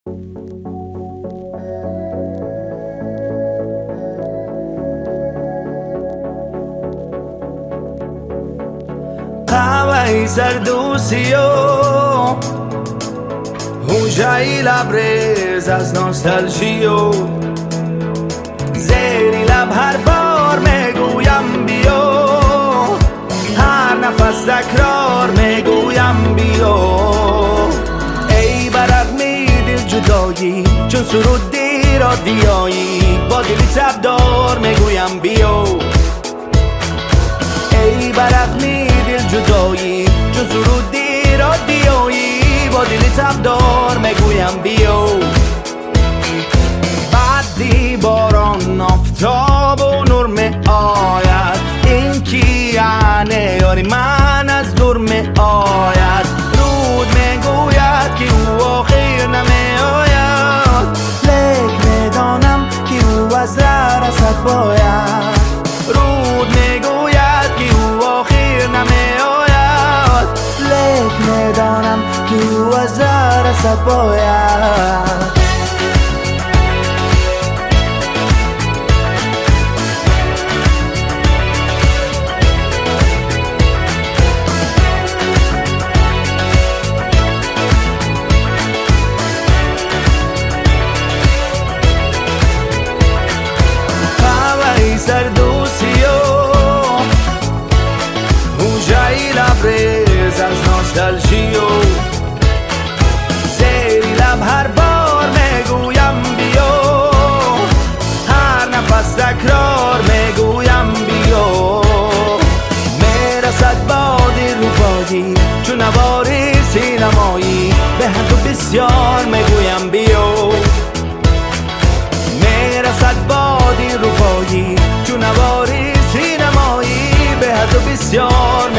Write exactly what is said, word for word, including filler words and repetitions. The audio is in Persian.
قهوه‌ای سردوسی و هوشایی لبریز از نوستالژی و زیری لب هر بار میگویم بیا، هر نفس تکرار میگویم بیا. ای برق می دل جدایی چون سرودی را دیایی، با دلی تبدار میگویم بیا. ای برق می دل جدایی چون سرودی را دیایی، با دلی تبدار میگویم بیا. بعدی باران آفتاب و نور می آید، این کی یعنی یاری من از دور می آید. رود می گوید که او آخر نمی آید، لیک می دانم که او از ره رسد باید. رود می گوید که او آخر نمی آید، لیک می دانم که او از ره رسد باید. سردوسی و هوشایی لبریز از نوستالژی و زیری لب هر بار میگویم بیا، هر نفس تکرار میگویم بیا. میرسد بادی رو بادی چون نواری سینمایی، به حد و بسیار میگویم بیا. میرسد بادی رو بادی چون نواری سینمایی، به حد و بسیار